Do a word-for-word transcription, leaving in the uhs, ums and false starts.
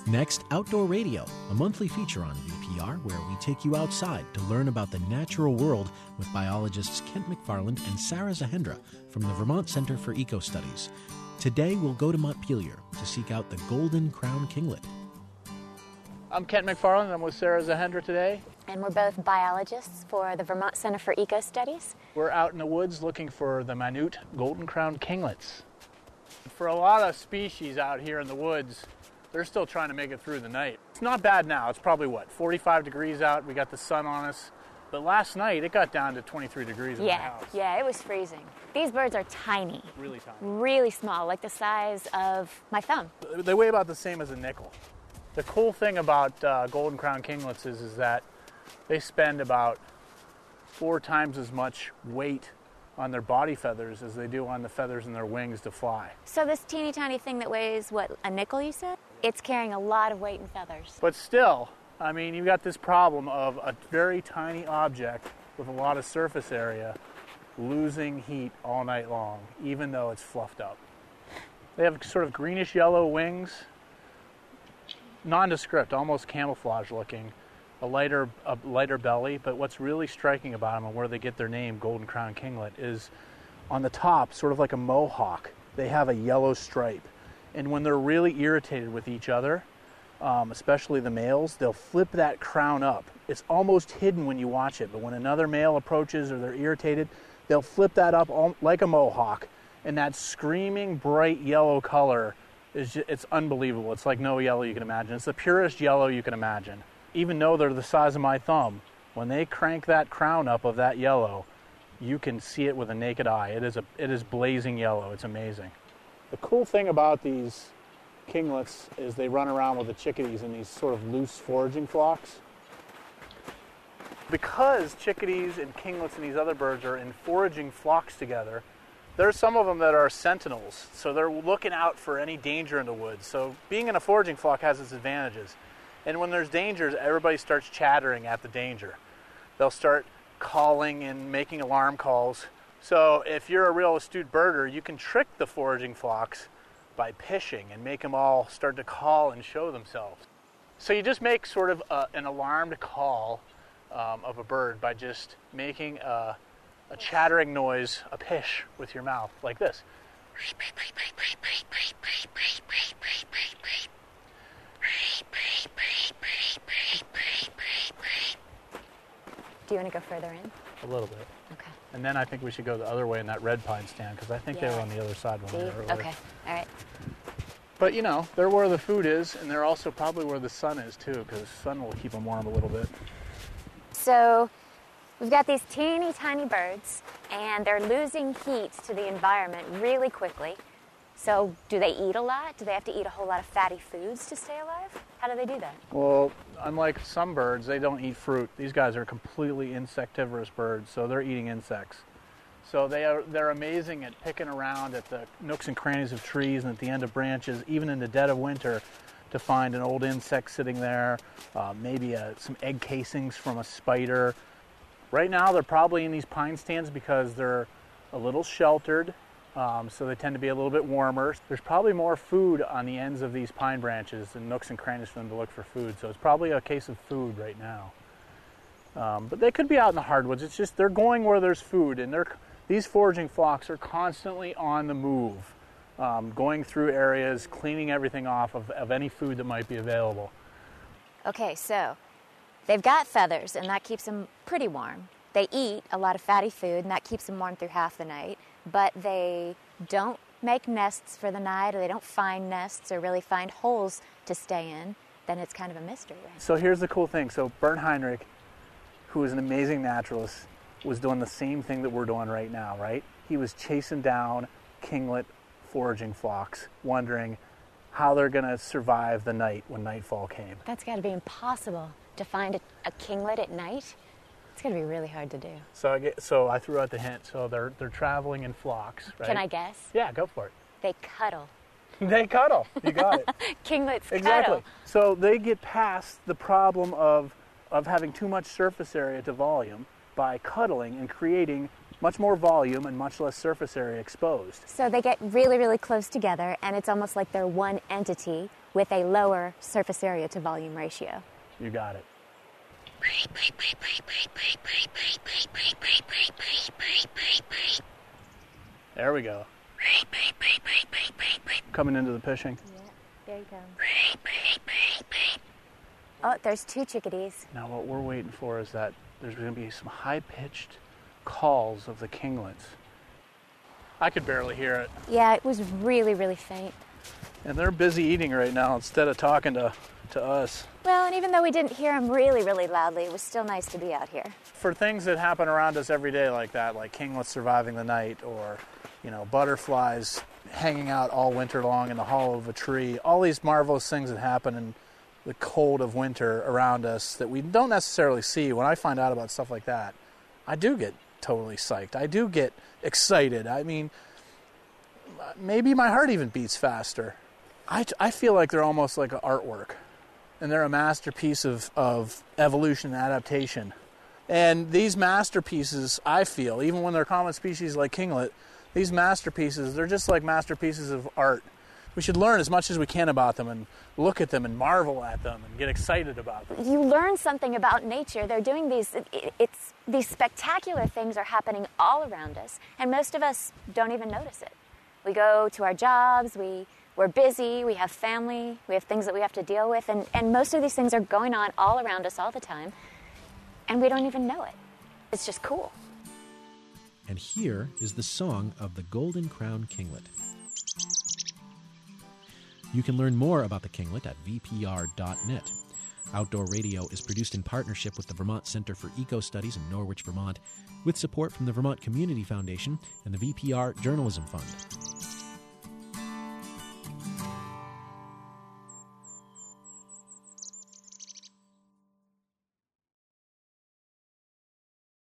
Next, Outdoor Radio, a monthly feature on V P R where we take you outside to learn about the natural world with biologists Kent McFarland and Sarah Zahendra from the Vermont Center for Eco Studies. Today, we'll go to Montpelier to seek out the golden crown kinglet. I'm Kent McFarland. I'm with Sarah Zahendra today. And we're both biologists for the Vermont Center for Eco Studies. We're out in the woods looking for the minute golden crown kinglets. For a lot of species out here in the woods, they're still trying to make it through the night. It's not bad now. It's probably, what, forty-five degrees out. We got the sun on us. But last night, it got down to twenty-three degrees in yeah, the house. Yeah, it was freezing. These birds are tiny. Really tiny. Really small, like the size of my thumb. They weigh about the same as a nickel. The cool thing about uh, golden crown kinglets is, is that they spend about four times as much weight on their body feathers as they do on the feathers in their wings to fly. So this teeny tiny thing that weighs, what, a nickel you said? It's carrying a lot of weight in feathers. But still, I mean, you've got this problem of a very tiny object with a lot of surface area losing heat all night long, even though it's fluffed up. They have sort of greenish yellow wings, nondescript, almost camouflage looking, a lighter, a lighter belly, but what's really striking about them and where they get their name, golden crown kinglet, is on the top, sort of like a mohawk, they have a yellow stripe. And when they're really irritated with each other, um, especially the males, they'll flip that crown up. It's almost hidden when you watch it, but when another male approaches or they're irritated, they'll flip that up all, like a mohawk, and that screaming bright yellow color is just, it's unbelievable. It's like no yellow you can imagine. It's the purest yellow you can imagine. Even though they're the size of my thumb, when they crank that crown up of that yellow, you can see it with a naked eye. It is a it is blazing yellow. It's amazing. The cool thing about these kinglets is they run around with the chickadees in these sort of loose foraging flocks. Because chickadees and kinglets and these other birds are in foraging flocks together, there's some of them that are sentinels, so they're looking out for any danger in the woods. So being in a foraging flock has its advantages. And when there's dangers, everybody starts chattering at the danger. They'll start calling and making alarm calls. So if you're a real astute birder, you can trick the foraging flocks by pishing and make them all start to call and show themselves. So you just make sort of a, an alarmed call um, of a bird by just making a, a chattering noise, a pish with your mouth, like this. Do you want to go further in? A little bit. Okay. And then I think we should go the other way in that red pine stand, because I think yeah. they were on the other side when See? we were earlier. Okay, all right. But, you know, they're where the food is, and they're also probably where the sun is, too, because the sun will keep them warm a little bit. So we've got these teeny tiny birds, and they're losing heat to the environment really quickly. So do they eat a lot? Do they have to eat a whole lot of fatty foods to stay alive? How do they do that? Well, unlike some birds, they don't eat fruit. These guys are completely insectivorous birds, so they're eating insects. So they are, they're amazing at picking around at the nooks and crannies of trees and at the end of branches, even in the dead of winter, to find an old insect sitting there, uh, maybe a, some egg casings from a spider. Right now, they're probably in these pine stands because they're a little sheltered. Um, so they tend to be a little bit warmer. There's probably more food on the ends of these pine branches and nooks and crannies for them to look for food. So it's probably a case of food right now. Um, but they could be out in the hardwoods. It's just they're going where there's food, and they're these foraging flocks are constantly on the move, um, going through areas, cleaning everything off of, of any food that might be available. Okay, so they've got feathers, and that keeps them pretty warm. They eat a lot of fatty food, and that keeps them warm through half the night. But they don't make nests for the night, or they don't find nests or really find holes to stay in. Then it's kind of a mystery, right? So here's the cool thing. So Bernd Heinrich, who is an amazing naturalist, was doing the same thing that we're doing right now, right? He was chasing down kinglet foraging flocks, wondering how they're going to survive the night when nightfall came. That's got to be impossible to find a, a kinglet at night. It's going to be really hard to do. So I get, so I threw out the hint. So they're they're traveling in flocks, right? Can I guess? Yeah, go for it. They cuddle. They cuddle. You got it. Kinglets exactly. cuddle. So they get past the problem of of having too much surface area to volume by cuddling and creating much more volume and much less surface area exposed. So they get really, really close together, and it's almost like they're one entity with a lower surface area to volume ratio. You got it. There we go. Coming into the pitching. Yeah, there you go. Oh, there's two chickadees. Now what we're waiting for is that there's going to be some high-pitched calls of the kinglets. I could barely hear it. Yeah, it was really, really faint. And they're busy eating right now instead of talking to, to us. Well, and even though we didn't hear them really, really loudly, it was still nice to be out here. For things that happen around us every day like that, like kinglets surviving the night, or, you know, butterflies hanging out all winter long in the hollow of a tree, all these marvelous things that happen in the cold of winter around us that we don't necessarily see, when I find out about stuff like that, I do get totally psyched. I do get excited. I mean, maybe my heart even beats faster. I, I feel like they're almost like an artwork, and they're a masterpiece of, of evolution and adaptation. And these masterpieces, I feel, even when they're common species like kinglet, these masterpieces, they're just like masterpieces of art. We should learn as much as we can about them and look at them and marvel at them and get excited about them. You learn something about nature. They're doing these, it, it's, these spectacular things are happening all around us, and most of us don't even notice it. We go to our jobs, we, we're busy, we have family, we have things that we have to deal with, and, and most of these things are going on all around us all the time, and we don't even know it. It's just cool. And here is the song of the golden crown kinglet. You can learn more about the kinglet at v p r dot net. Outdoor Radio is produced in partnership with the Vermont Center for Eco-Studies in Norwich, Vermont, with support from the Vermont Community Foundation and the V P R Journalism Fund.